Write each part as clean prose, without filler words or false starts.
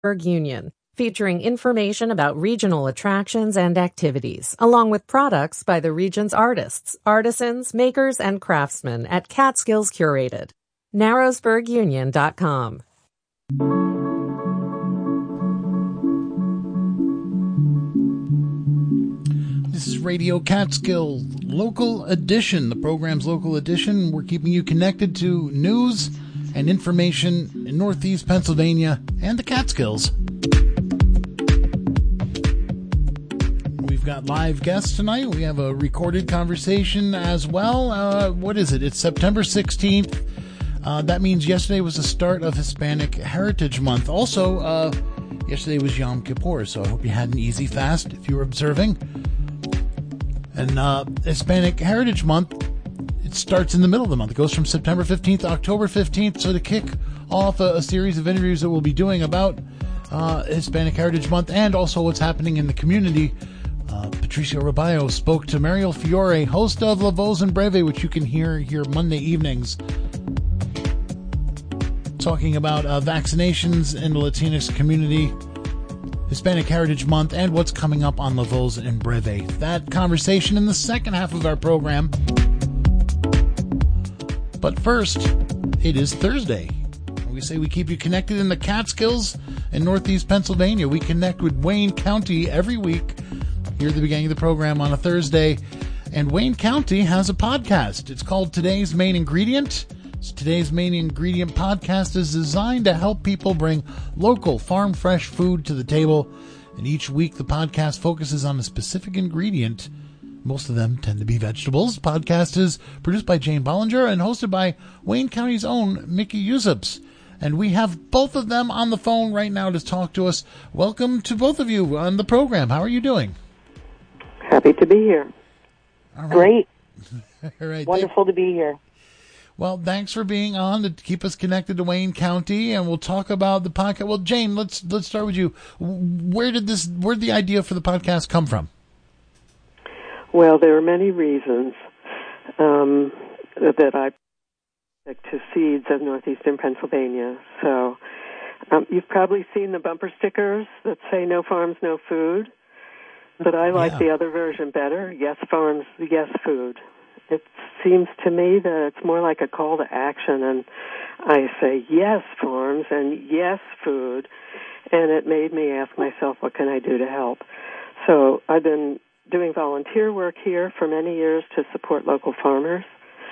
Union, featuring information about regional attractions and activities, along with products by the region's artists, artisans, makers, and craftsmen at Catskills Curated. Narrowsburgunion.com. This is Radio Catskill Local Edition, the program's local edition. We're keeping you connected to news and information in Northeast Pennsylvania and the Catskills. We've got live guests tonight. We have a recorded conversation as well. What is it? It's September 16th. That means yesterday was the start of Hispanic Heritage Month. Also, yesterday was Yom Kippur, so I hope you had an easy fast if you were observing. And Hispanic Heritage Month, it starts in the middle of the month. It goes from September 15th to October 15th. So to kick off a series of interviews that we'll be doing about Hispanic Heritage Month and also what's happening in the community, Patricio Robayo spoke to Mariel Fiore, host of La Voz en Breve, which you can hear here Monday evenings, talking about vaccinations in the Latinx community, Hispanic Heritage Month, and what's coming up on La Voz en Breve. That conversation in the second half of our program. But first, it is Thursday. We say we keep you connected in the Catskills in Northeast Pennsylvania. We connect with Wayne County every week here at the beginning of the program on a Thursday. And Wayne County has a podcast. It's called Today's Main Ingredient. Today's Main Ingredient podcast is designed to help people bring local farm fresh food to the table. And each week the podcast focuses on a specific ingredient. Most of them tend to be vegetables. The podcast is produced by Jane Bollinger and hosted by Wayne County's own Mickey Yusups. And we have both of them on the phone right now to talk to us. Welcome to both of you on the program. How are you doing? Happy to be here. All right. Great. All right. Wonderful to be here. Well, thanks for being on to keep us connected to Wayne County, and we'll talk about the podcast. Well, Jane, let's start with you. Where did the idea for the podcast come from? Well, there are many reasons that I picked to seeds of northeastern Pennsylvania. So you've probably seen the bumper stickers that say "No farms, no food," but I like the other version better. Yes farms, yes food. It seems to me that it's more like a call to action, and I say yes farms and yes food, and it made me ask myself, what can I do to help? So I've been doing volunteer work here for many years to support local farmers.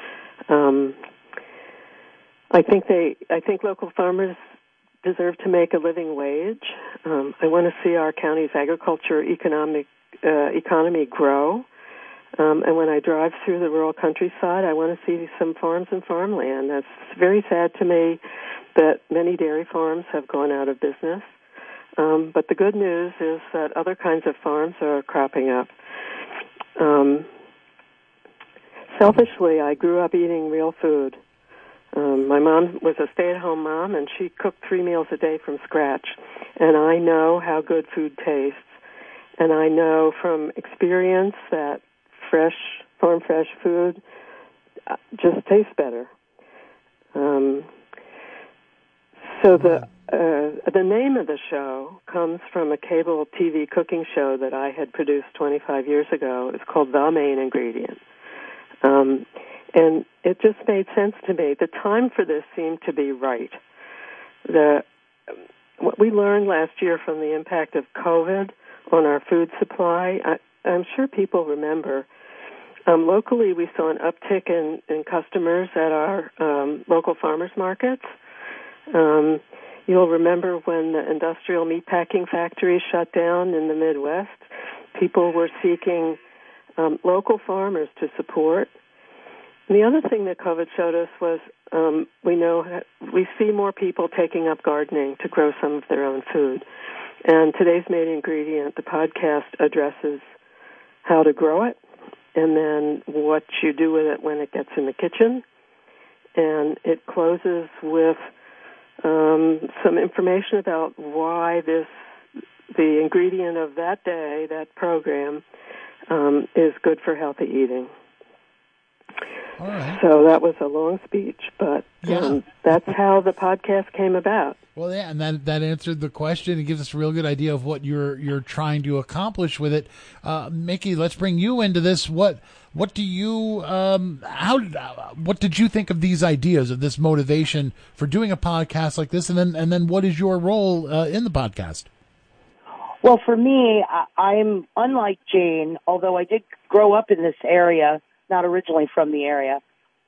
I think local farmers deserve to make a living wage. I want to see our county's agriculture economy grow. And when I drive through the rural countryside, I want to see some farms and farmland. It's very sad to me that many dairy farms have gone out of business. But the good news is that other kinds of farms are cropping up. Selfishly, I grew up eating real food. My mom was a stay-at-home mom, and she cooked 3 meals a day from scratch. And I know how good food tastes. And I know from experience that farm fresh food just tastes better. So the name of the show comes from a cable TV cooking show that I had produced 25 years ago. It's called The Main Ingredient. And it just made sense to me. The time for this seemed to be right. What we learned last year from the impact of COVID on our food supply, I'm sure people remember. Locally, we saw an uptick in customers at our local farmers markets. You'll remember when the industrial meatpacking factories shut down in the Midwest, people were seeking local farmers to support. And the other thing that COVID showed us was we see more people taking up gardening to grow some of their own food. And Today's Main Ingredient, the podcast, addresses how to grow it and then what you do with it when it gets in the kitchen. And it closes with some information about why the ingredient of that day, that program, is good for healthy eating. All right. So that was a long speech, but that's how the podcast came about. Well, yeah, and that answered the question. It gives us a real good idea of what you're trying to accomplish with it. Mickey, let's bring you into this. What do you what did you think of these ideas, of this motivation for doing a podcast like this, and then what is your role in the podcast? Well, for me, I'm unlike Jane, although I did grow up in this area, not originally from the area.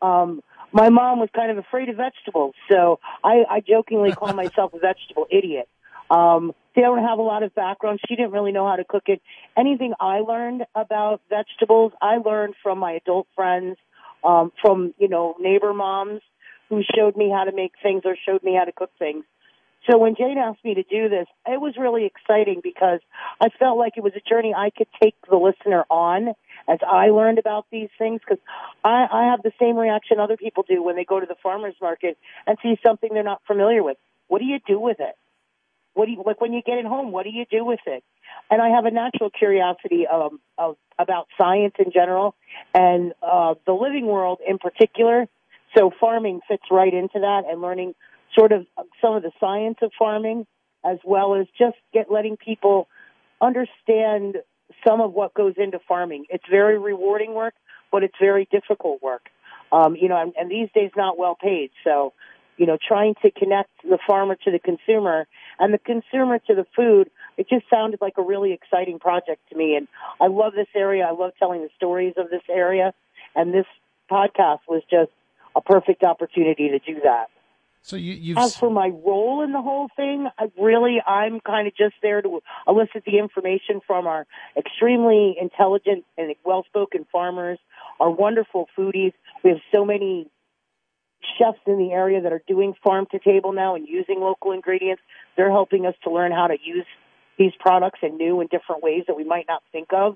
My mom was kind of afraid of vegetables, so I jokingly call myself a vegetable idiot. They don't have a lot of background. She didn't really know how to cook it. Anything I learned about vegetables, I learned from my adult friends, from, neighbor moms who showed me how to make things or showed me how to cook things. So when Jane asked me to do this, it was really exciting because I felt like it was a journey I could take the listener on as I learned about these things, because I have the same reaction other people do when they go to the farmer's market and see something they're not familiar with. What do you do with it? Like when you get it home, what do you do with it? And I have a natural curiosity about science in general and the living world in particular. So farming fits right into that, and learning sort of some of the science of farming, as well as just letting people understand some of what goes into farming. It's very rewarding work, but it's very difficult work. And these days not well paid. So, trying to connect the farmer to the consumer and the consumer to the food, it just sounded like a really exciting project to me. And I love this area. I love telling the stories of this area. And this podcast was just a perfect opportunity to do that. So you've... As for my role in the whole thing, I'm kind of just there to elicit the information from our extremely intelligent and well-spoken farmers, our wonderful foodies. We have so many chefs in the area that are doing farm to table now and using local ingredients. They're helping us to learn how to use these products in new and different ways that we might not think of.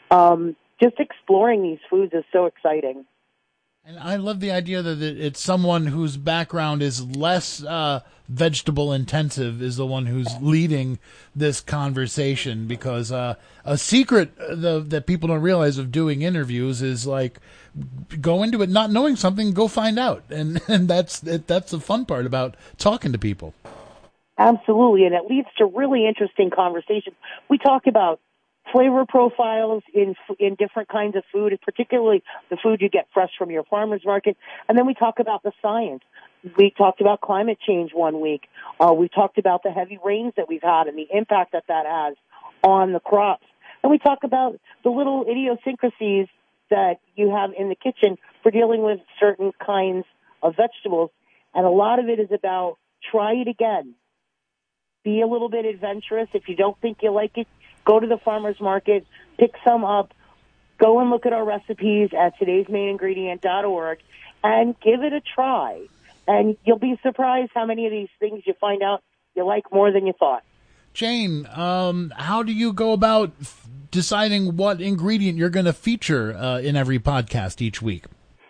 Just exploring these foods is so exciting. And I love the idea that it's someone whose background is less vegetable intensive is the one who's leading this conversation, because a secret that people don't realize of doing interviews is like go into it not knowing something, go find out. And that's the fun part about talking to people. Absolutely, and it leads to really interesting conversations. We talk about flavor profiles in different kinds of food, particularly the food you get fresh from your farmer's market. And then we talk about the science. We talked about climate change one week. We talked about the heavy rains that we've had and the impact that has on the crops. And we talk about the little idiosyncrasies that you have in the kitchen for dealing with certain kinds of vegetables. And a lot of it is about try it again. Be a little bit adventurous. If you don't think you like it, go to the farmer's market, pick some up, go and look at our recipes at todaysmainingredient.org and give it a try. And you'll be surprised how many of these things you find out you like more than you thought. Jane, how do you go about deciding what ingredient you're going to feature in every podcast each week?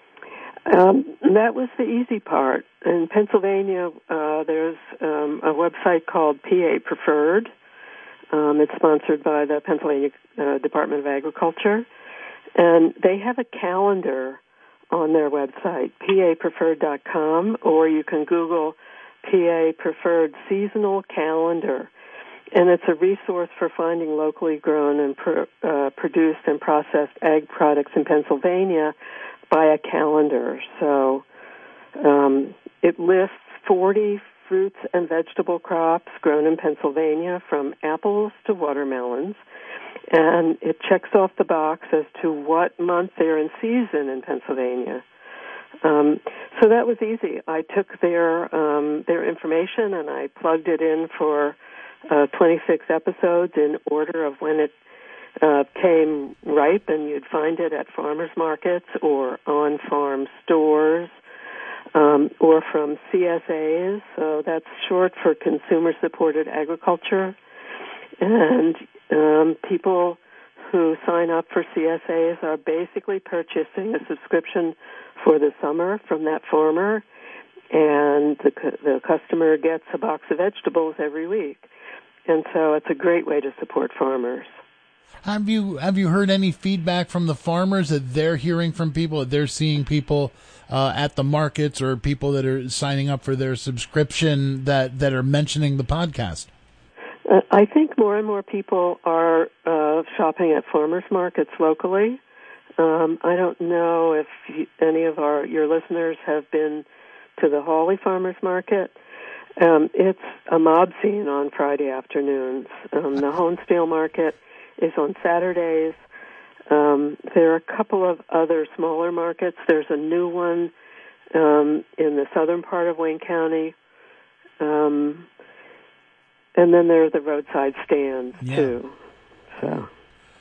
That was the easy part. In Pennsylvania, there's a website called PA Preferred. It's sponsored by the Pennsylvania Department of Agriculture, and they have a calendar on their website, papreferred.com, or you can Google PA Preferred Seasonal Calendar, and it's a resource for finding locally grown and produced and processed ag products in Pennsylvania by a calendar. So it lists 40 fruits and vegetable crops grown in Pennsylvania, from apples to watermelons, and it checks off the box as to what month they're in season in Pennsylvania. So that was easy. I took their information and I plugged it in for 26 episodes in order of when it came ripe, and you'd find it at farmers markets or on farm stores. Or from CSAs, so that's short for Consumer-Supported Agriculture. And people who sign up for CSAs are basically purchasing a subscription for the summer from that farmer, and the customer gets a box of vegetables every week. And so it's a great way to support farmers. Have you heard any feedback from the farmers that they're hearing from people, that they're seeing people at the markets or people that are signing up for their subscription that are mentioning the podcast? I think more and more people are shopping at farmers markets locally. I don't know if any of your listeners have been to the Hawley Farmers Market. It's a mob scene on Friday afternoons. The Honesdale Market is on Saturdays. There are a couple of other smaller markets. There's a new one in the southern part of Wayne County. And then there are the roadside stands, too. So.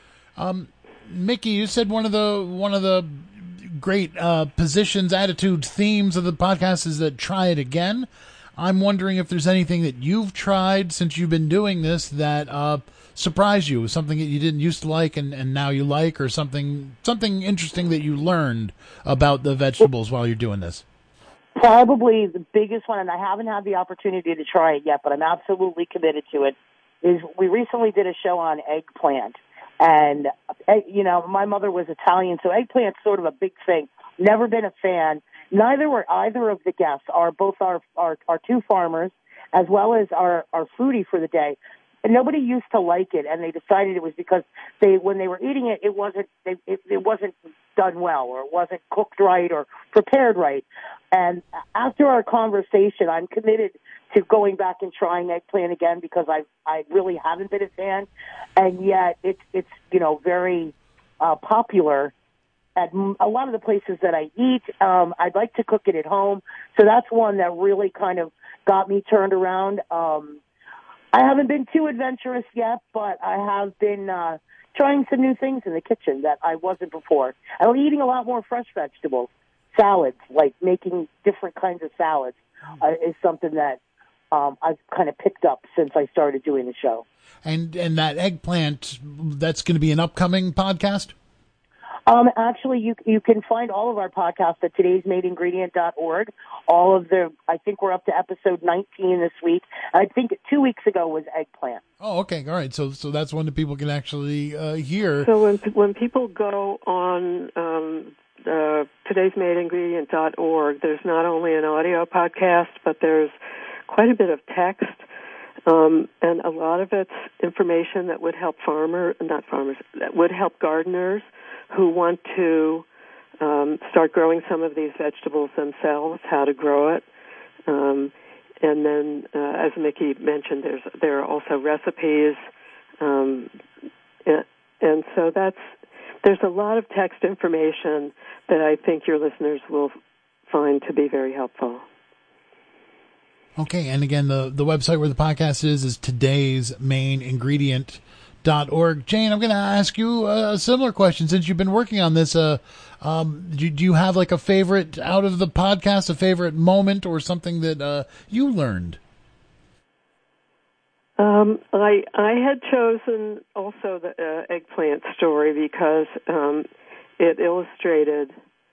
Mickey, you said one of the great positions, attitude, themes of the podcast is that try it again. I'm wondering if there's anything that you've tried since you've been doing this that surprised you, something that you didn't used to like and now you like, or something interesting that you learned about the vegetables while you're doing this. Probably the biggest one, and I haven't had the opportunity to try it yet, but I'm absolutely committed to it, is we recently did a show on eggplant. And, my mother was Italian, so eggplant's sort of a big thing. Never been a fan. Neither were either of the guests. Both our two farmers, as well as our foodie for the day. And nobody used to like it, and they decided it was because when they were eating it, it wasn't done well, or it wasn't cooked right or prepared right. And after our conversation, I'm committed to going back and trying eggplant again, because I really haven't been a fan, and yet it's very popular at a lot of the places that I eat. I'd like to cook it at home, so that's one that really kind of got me turned around. I haven't been too adventurous yet, but I have been trying some new things in the kitchen that I wasn't before. I'm eating a lot more fresh vegetables. Salads, like making different kinds of salads, is something that I've kind of picked up since I started doing the show. And that eggplant, that's going to be an upcoming podcast? Actually, you can find all of our podcasts at todaysmadeingredient.org. I think we're up to episode 19 this week. I think 2 weeks ago was eggplant. Oh, okay. All right. So that's one that people can actually hear. So when people go on todaysmadeingredient.org, there's not only an audio podcast, but there's quite a bit of text, and a lot of it's information that would help that would help gardeners who want to start growing some of these vegetables themselves, how to grow it. And then, as Mickey mentioned, there are also recipes. And so there's a lot of text information that I think your listeners will find to be very helpful. Okay, and again, the website where the podcast is todaysmainingredient.org. Jane, I'm going to ask you a similar question. Since you've been working on this, do you have like a favorite out of the podcast, a favorite moment or something that you learned? I had chosen also the eggplant story because it illustrated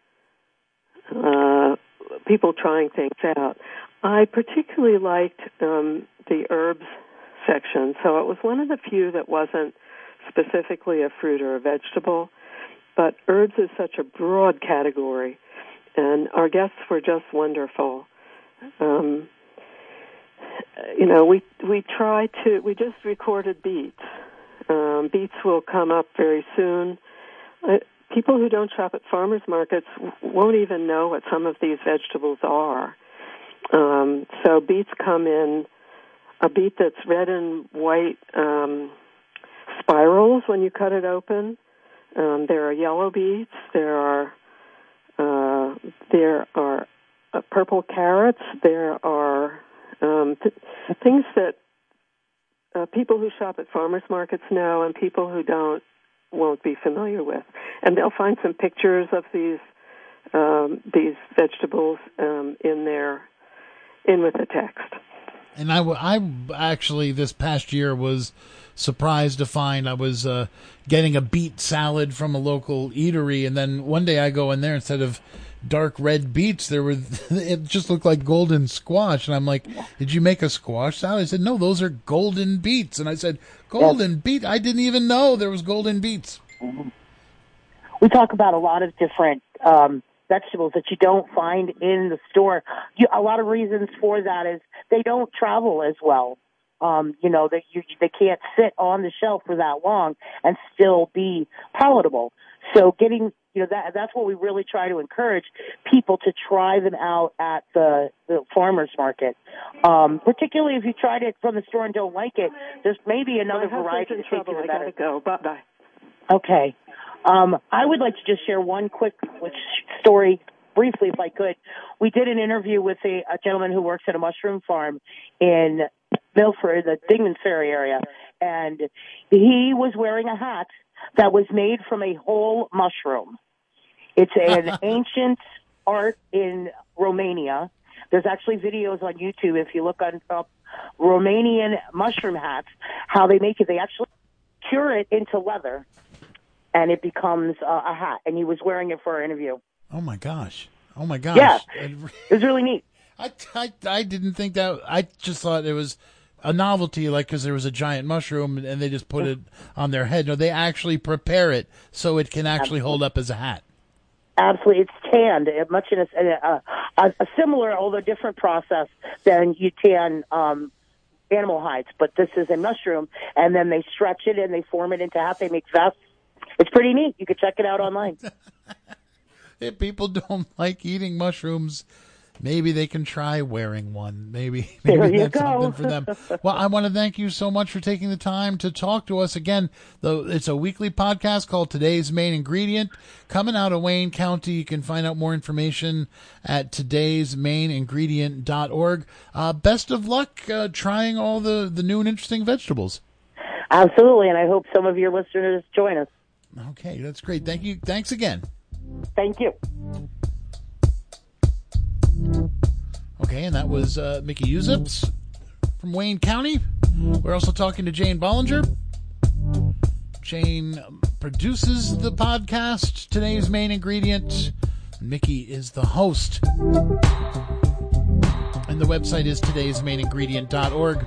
people trying things out. I particularly liked the herbs section, so it was one of the few that wasn't specifically a fruit or a vegetable, but herbs is such a broad category, and our guests were just wonderful. We just recorded beets. Beets will come up very soon. People who don't shop at farmers markets won't even know what some of these vegetables are. So beets come in a beet that's red and white spirals when you cut it open. There are yellow beets. There are purple carrots. There are things that people who shop at farmers markets know and people who don't won't be familiar with. And they'll find some pictures of these vegetables in with the text. And I actually this past year was surprised to find I was getting a beet salad from a local eatery, and then one day I go in there, instead of dark red beets. It just looked like golden squash. And I'm like, did you make a squash salad? I said, no, those are golden beets. And I said, golden beet? I didn't even know there was golden beets. Mm-hmm. We talk about a lot of different vegetables that you don't find in the store. A lot of reasons for that is they don't travel as well. They can't sit on the shelf for that long and still be palatable. So that's what we really try to encourage people to try them out at the farmer's market. Particularly if you tried it from the store and don't like it, there's maybe another variety to take you better. I gotta go. Bye-bye. Okay. I would like to just share one quick story briefly, if I could. We did an interview with a gentleman who works at a mushroom farm in Milford, the Dingman Ferry area, and he was wearing a hat that was made from a whole mushroom. It's an ancient art in Romania. There's actually videos on YouTube if you look on Romanian mushroom hats, how they make it. They actually cure it into leather, and it becomes a hat. And he was wearing it for our interview. Oh, my gosh. Yeah, it was really neat. I didn't think that. I just thought it was a novelty, like because there was a giant mushroom and they just put it on their head. No, they actually prepare it so it can actually hold up as a hat. Absolutely. It's tanned, much in a similar, although different process than you tan animal hides. But this is a mushroom, and then they stretch it and they form it into hats. They make vests. It's pretty neat. You can check it out online. If people don't like eating mushrooms, maybe they can try wearing one. Maybe that's something for them. Well, I want to thank you so much for taking the time to talk to us again. Though it's a weekly podcast called Today's Main Ingredient, coming out of Wayne County. You can find out more information at today'smainingredient.org. Best of luck trying all the new and interesting vegetables. Absolutely, and I hope some of your listeners join us. Okay, that's great. Thank you. Thanks again. Thank you. Okay, and that was Mickey Uzips from Wayne County. We're also talking to Jane Bollinger. Jane produces the podcast, Today's Main Ingredient. Mickey is the host. And the website is today'smainingredient.org.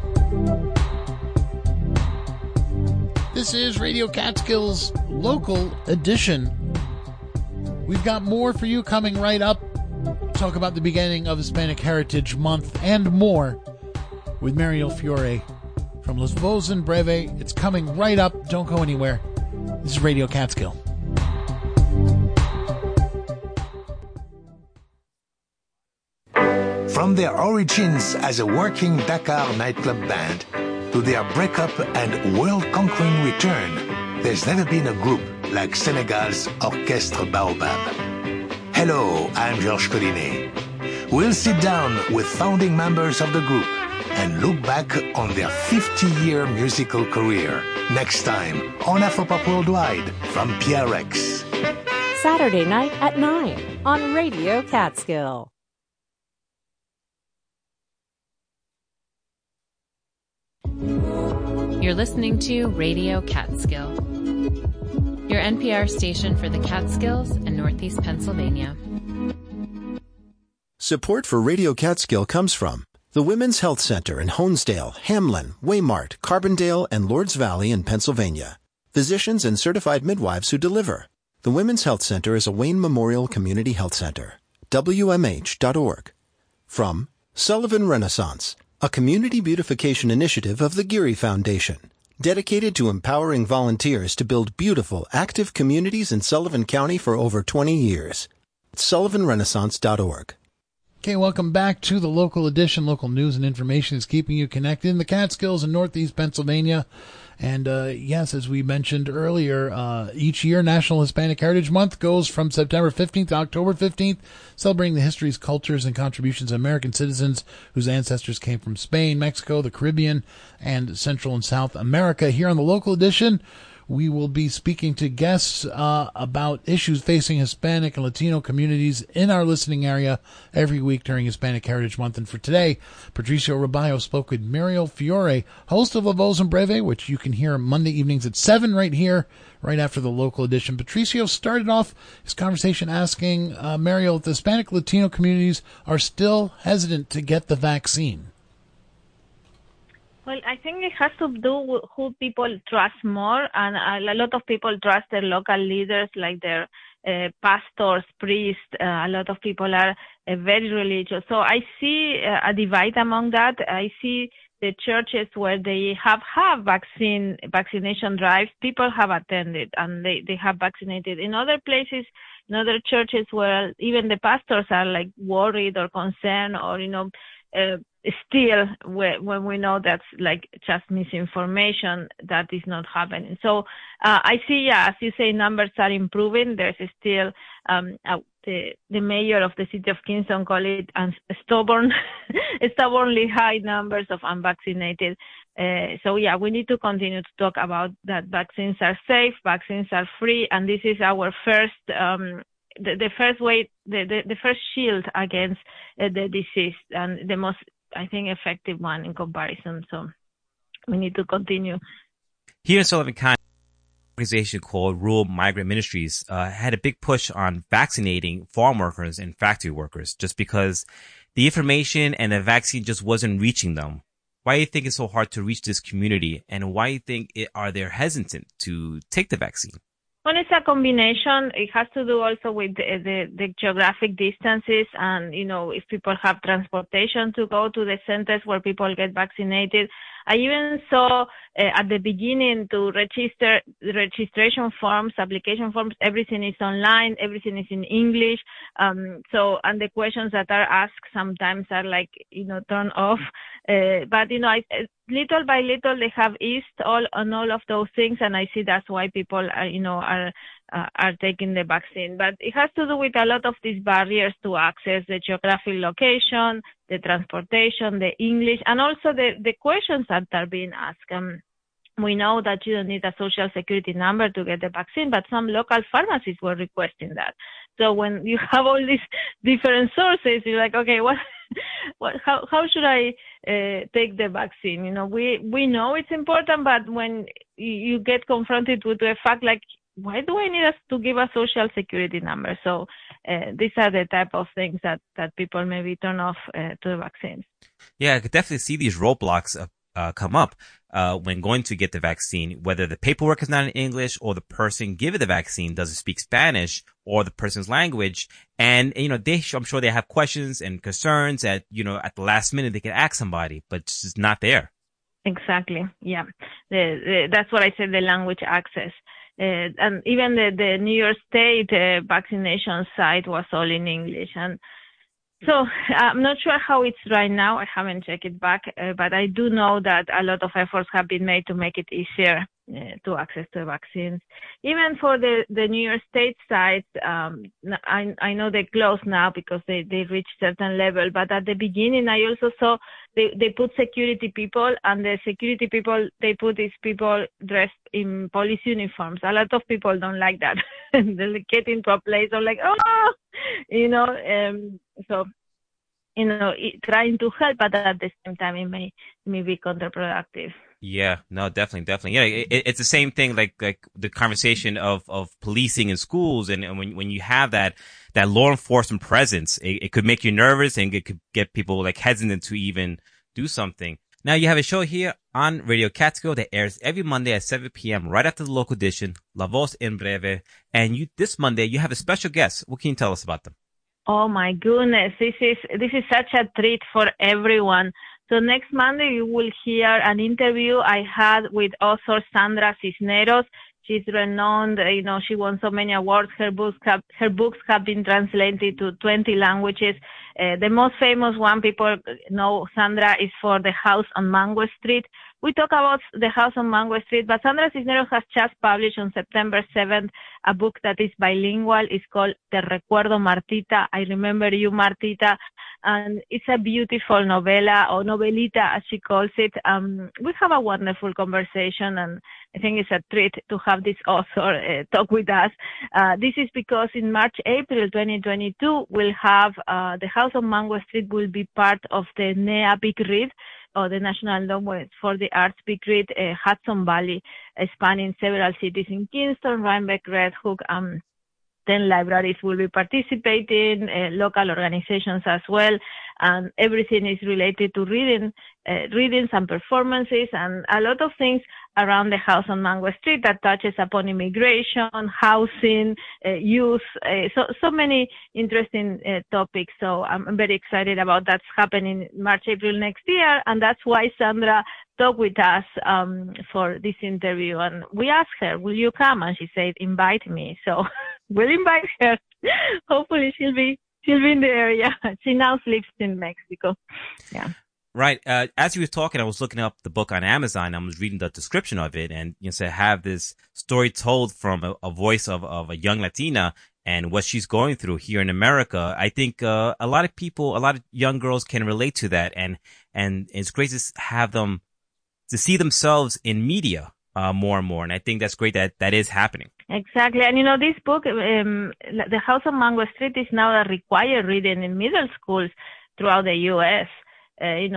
This is Radio Catskills Local Edition. We've got more for you coming right up. Talk about the beginning of Hispanic Heritage Month and more with Mariel Fiore from Los Voz en Breve. It's coming right up. Don't go anywhere. This is Radio Catskill. From their origins as a working Dakar nightclub band to their breakup and world-conquering return, there's never been a group like Senegal's Orchestre Baobab. Hello, I'm Georges Collinet. We'll sit down with founding members of the group and look back on their 50-year musical career. Next time on Afropop Worldwide from PRX. Saturday night at 9 on Radio Catskill. You're listening to Radio Catskill, your NPR station for the Catskills and Northeast Pennsylvania. Support for Radio Catskill comes from the Women's Health Center in Honesdale, Hamlin, Waymart, Carbondale, and Lords Valley in Pennsylvania. Physicians and certified midwives who deliver. The Women's Health Center is a Wayne Memorial Community Health Center. WMH.org. From Sullivan Renaissance, a community beautification initiative of the Geary Foundation, dedicated to empowering volunteers to build beautiful, active communities in Sullivan County for over 20 years. SullivanRenaissance.org. Okay, welcome back to the local edition. Local news and information is keeping you connected in the Catskills in Northeast Pennsylvania. And yes, as we mentioned earlier, each year National Hispanic Heritage Month goes from September 15th to October 15th, celebrating the histories, cultures, and contributions of American citizens whose ancestors came from Spain, Mexico, the Caribbean, and Central and South America. Here on the local edition, We will be speaking to guests about issues facing Hispanic and Latino communities in our listening area every week during Hispanic Heritage Month. And for today, Patricio Robayo spoke with Muriel Fiore, host of La Voz en Breve, which you can hear Monday evenings at 7 right here, right after the local edition. Patricio started off his conversation asking Muriel if the Hispanic Latino communities are still hesitant to get the vaccine. Well, I think it has to do with who people trust more, and a lot of people trust their local leaders, like their pastors, priests. A lot of people are very religious. So I see a divide among that. I see the churches where they have vaccination drives, people have attended and they have vaccinated. In other places, in other churches where even the pastors are like worried or concerned or, still when we know that's like just misinformation, that is not happening. So I see, as you say, numbers are improving. There's still the mayor of the city of Kingston call it stubbornly high numbers of unvaccinated. So we need to continue to talk about that vaccines are safe, vaccines are free, and this is our first the first way, the first shield against the disease, and the most, I think, effective one in comparison. So we need to continue. Here in Sullivan County, an organization called Rural Migrant Ministries had a big push on vaccinating farm workers and factory workers just because the information and the vaccine just wasn't reaching them. Why do you think it's so hard to reach this community, and why do you think are they hesitant to take the vaccine? Well, it's a combination. It has to do also with the geographic distances and, if people have transportation to go to the centers where people get vaccinated. I even saw at the beginning to register the registration forms, application forms, everything is online, everything is in English. And the questions that are asked sometimes are like, turned off. But little by little they have eased on all of those things, and I see that's why people are taking the vaccine. But it has to do with a lot of these barriers to access, the geographic location, the transportation, the English, and also the questions that are being asked. We know that you don't need a social security number to get the vaccine, but some local pharmacies were requesting that. So when you have all these different sources, you're like, okay, how should I take the vaccine? We know it's important, but when you get confronted with the fact, like, why do I need us to give a social security number? So these are the type of things that people maybe turn off to the vaccines. Yeah, I could definitely see these roadblocks come up when going to get the vaccine, whether the paperwork is not in English or the person given the vaccine doesn't speak Spanish or the person's language. And, I'm sure they have questions and concerns at the last minute they can ask somebody, but it's just not there. Exactly. Yeah. That's what I said, the language access. And even the New York State vaccination site was all in English. And so I'm not sure how it's right now. I haven't checked it back, but I do know that a lot of efforts have been made to make it easier to access the vaccines. Even for the New York State sites, I know they closed now because they reached certain level, but at the beginning I also saw they put security people, and the security people, they put these people dressed in police uniforms. A lot of people don't like that. They get into a place, they're like, so, trying to help, but at the same time, it may be counterproductive. Yeah, no, definitely. Yeah, it's the same thing, like the conversation of policing in schools, and when you have that law enforcement presence, it could make you nervous, and it could get people like hesitant to even do something. Now you have a show here on Radio Catskill that airs every Monday at 7 p.m. right after the local edition, La Voz en Breve, and this Monday you have a special guest. What can you tell us about them? Oh my goodness, this is such a treat for everyone. So next Monday you will hear an interview I had with author Sandra Cisneros. She's renowned, she won so many awards. Her books have been translated to 20 languages. The most famous one people know Sandra is for The House on Mango Street, we talk about the house on Mango Street, but Sandra Cisneros has just published on September 7th a book that is bilingual. It's called Te Recuerdo Martita. I Remember You, Martita. And it's a beautiful novela, or novelita as she calls it. We have a wonderful conversation, and I think it's a treat to have this author talk with us. This is because in March, April 2022, we'll have the House on Mango Street will be part of the NEA Big Read, or the National Endowment for the Arts Big Read, Hudson Valley, spanning several cities in Kingston, Rhinebeck, Red Hook. 10 libraries will be participating, local organizations as well, and everything is related to readings and performances, and a lot of things around the house on Mango Street that touches upon immigration, housing, youth, so many interesting topics. So I'm very excited about that's happening March, April next year, and that's why Sandra talked with us for this interview. And we asked her, will you come? And she said, invite me. So we'll invite her. Hopefully she'll be in the area. She now lives in Mexico. Yeah. Right. As you were talking, I was looking up the book on Amazon. I was reading the description of it, and you know, have this story told from a voice of a young Latina and what she's going through here in America. I think a lot of people, a lot of young girls can relate to that, and it's great to have them to see themselves in media more and more. And I think that's great that is happening. Exactly. And, you know, this book, The House on Mango Street, is now a required reading in middle schools throughout the U.S. I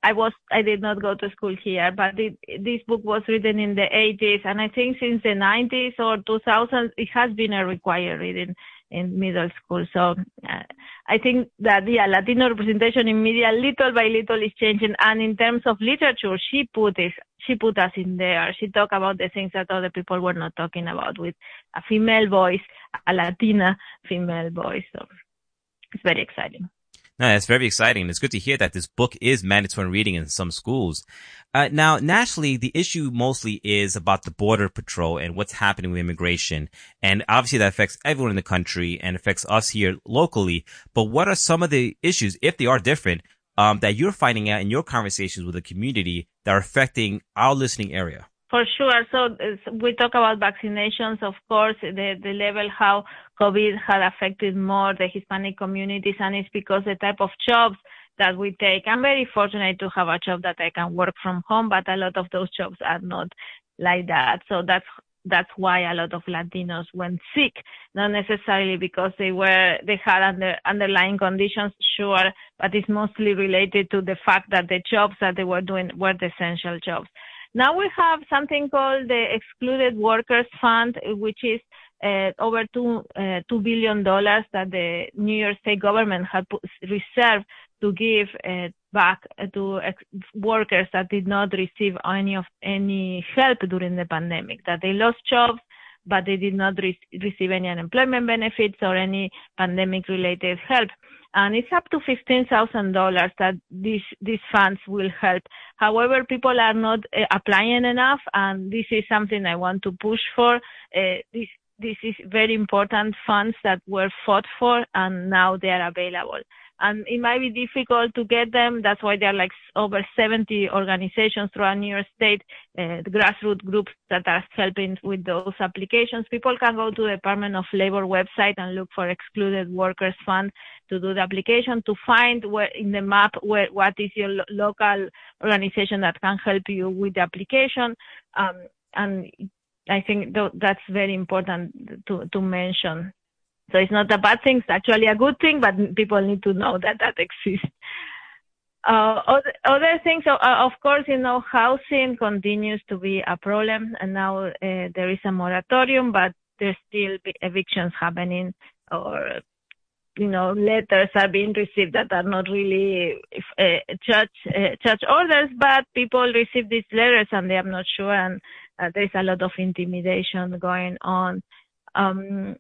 did not go to school here, but this book was written in the 80s. And I think since the 90s or 2000s, it has been a required reading in middle school. So I think that, Latino representation in media little by little is changing. And in terms of literature, she put us in there. She talked about the things that other people were not talking about, with a female voice, a Latina female voice. So it's very exciting. No, that's very exciting. It's good to hear that this book is mandatory reading in some schools. Now, nationally, the issue mostly is about the Border Patrol and what's happening with immigration. And obviously that affects everyone in the country and affects us here locally. But what are some of the issues, if they are different, that you're finding out in your conversations with the community that are affecting our listening area? For sure. So we talk about vaccinations, of course, the level how COVID had affected more the Hispanic communities, and it's because the type of jobs that we take. I'm very fortunate to have a job that I can work from home, but a lot of those jobs are not like that. So that's why a lot of Latinos went sick, not necessarily because they had underlying conditions, sure, but it's mostly related to the fact that the jobs that they were doing were the essential jobs. Now we have something called the Excluded Workers Fund, which is over $2 billion that the New York State government had reserved to give back to workers that did not receive any help during the pandemic, that they lost jobs, but they did not receive any unemployment benefits or any pandemic-related help. And it's up to $15,000 that these funds will help. However, people are not applying enough, and this is something I want to push for. This is very important funds that were fought for, and now they are available. And it might be difficult to get them. That's why there are like over 70 organizations throughout New York State, the grassroots groups that are helping with those applications. People can go to the Department of Labor website and look for Excluded Workers Fund to do the application, to find where in the map what is your local organization that can help you with the application. And I think that's very important to mention. So it's not a bad thing. It's actually a good thing, but people need to know that exists. Other things, of course, housing continues to be a problem, and now there is a moratorium, but there's still evictions happening, or letters are being received that are not really judge orders, but people receive these letters and they are not sure, and there's a lot of intimidation going on. And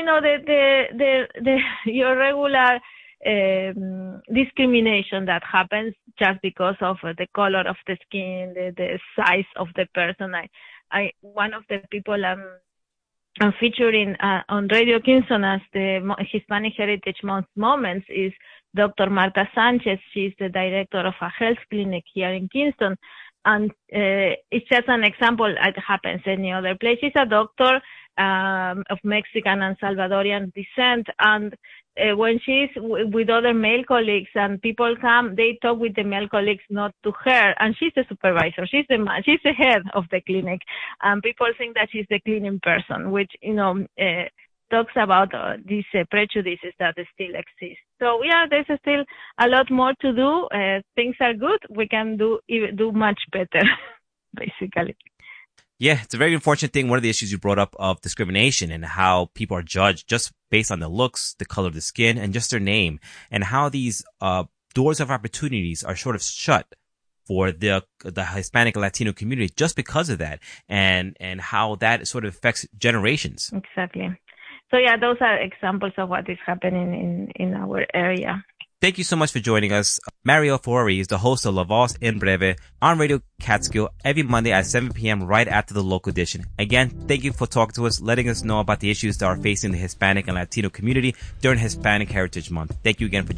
your regular discrimination that happens just because of the color of the skin, the size of the person. One of the people I'm featuring on Radio Kingston as the Hispanic Heritage Month Moments is Dr. Marta Sanchez. She's the director of a health clinic here in Kingston. And it's just an example. It happens any other place. She's a doctor of Mexican and Salvadorian descent, and when she's with other male colleagues and people come, they talk with the male colleagues, not to her. And she's the supervisor. She's the head of the clinic. And people think that she's the cleaning person, which, talks about these prejudices that still exist. So yeah, there's still a lot more to do. Things are good. We can do much better, basically. Yeah, it's a very unfortunate thing. One of the issues you brought up of discrimination and how people are judged just based on the looks, the color of the skin, and just their name, and how these doors of opportunities are sort of shut for the Hispanic and Latino community just because of that, and how that sort of affects generations. Exactly. So yeah, those are examples of what is happening in our area. Thank you so much for joining us. Mariel Ferrari is the host of La Voz en Breve on Radio Catskill every Monday at 7 p.m. right after the local edition. Again, thank you for talking to us, letting us know about the issues that are facing the Hispanic and Latino community during Hispanic Heritage Month. Thank you again for